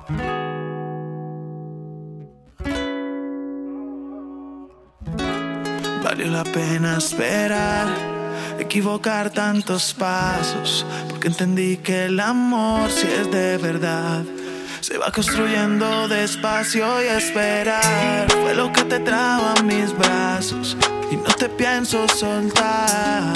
Valió la pena esperar, equivocar tantos pasos, porque entendí que el amor, si es de verdad, se va construyendo despacio y esperar. Fue lo que te trajo a mis brazos y no te pienso soltar.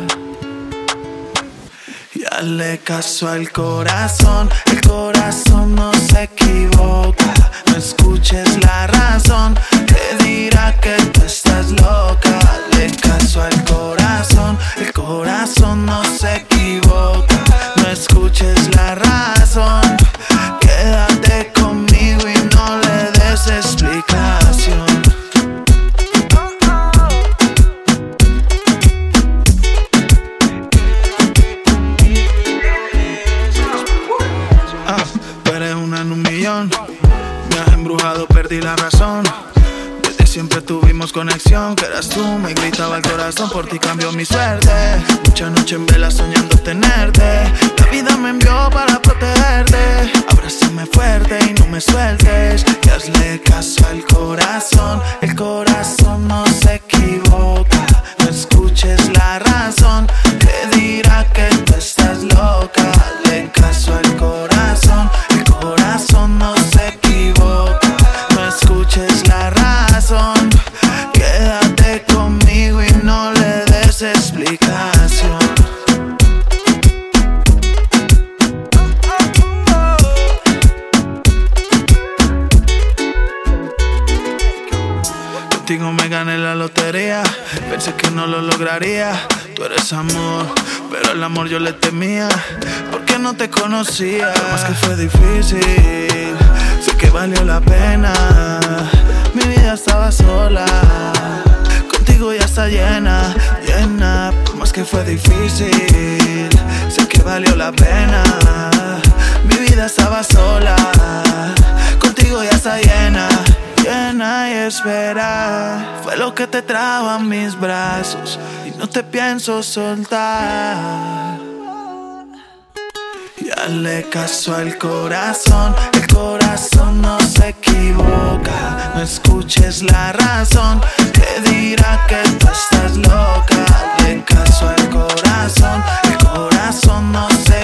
Y hazle caso al corazón, el corazón no se equivoca. No escuches la razón, te dirá que tú estás loca. Hazle caso al corazón, el corazón no se equivoca. No escuches la razón, quédate conmigo y no le des explicación. Tú eres una en un millón, me has embrujado, perdí la razón. Desde siempre tuvimos conexión, que eras tú, me gritaba el corazón, por ti cambió mi suerte. Mucha noche en vela soñando tenerte, la vida me envió para protegerte. Abrázame fuerte y no me sueltes, y hazle caso al corazón, el corazón no se equivoca. No escuches la razón, te dirá que tú estás loca. Hazle caso al corazón, el corazón no se equivoca. No escuches la razón, quédate conmigo y no le des explicación. Contigo me gané la lotería, pensé que no lo lograría. Tú eres amor, pero el amor yo le temía, porque no te conocía. Por más que fue difícil, sé que valió la pena. Mi vida estaba sola, contigo ya está llena, llena. Por más que fue difícil, sé que valió la pena. Mi vida estaba sola, contigo ya está llena, llena. Y espera, fue lo que te trajo a mis brazos y no te pienso soltar. Y hazle caso al corazón, el corazón no se equivoca. No escuches la razón, te dirá que tú estás loca. Hazle caso al corazón, el corazón no se